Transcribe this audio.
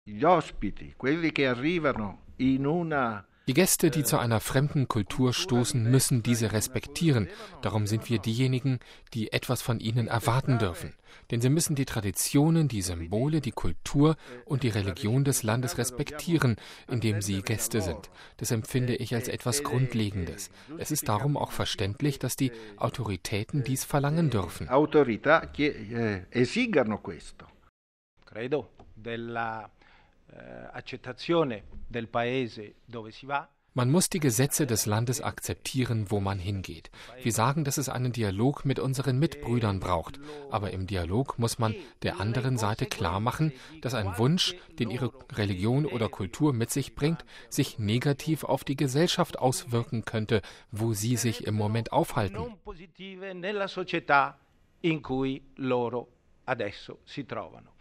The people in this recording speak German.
Gli ospiti, quelli che arrivano in una. Die Gäste, die zu einer fremden Kultur stoßen, müssen diese respektieren. Darum sind wir diejenigen, die etwas von ihnen erwarten dürfen. Denn sie müssen die Traditionen, die Symbole, die Kultur und die Religion des Landes respektieren, in dem sie Gäste sind. Das empfinde ich als etwas Grundlegendes. Es ist darum auch verständlich, dass die Autoritäten dies verlangen dürfen. Autorità che esigano questo. Credo della accettazione del paese dove si va. Man muss die Gesetze des Landes akzeptieren, wo man hingeht. Wir sagen, dass es einen Dialog mit unseren Mitbrüdern braucht. Aber im Dialog muss man der anderen Seite klar machen, dass ein Wunsch, den ihre Religion oder Kultur mit sich bringt, sich negativ auf die Gesellschaft auswirken könnte, wo sie sich im Moment aufhalten. Non positive nella società in cui loro adesso si trovano.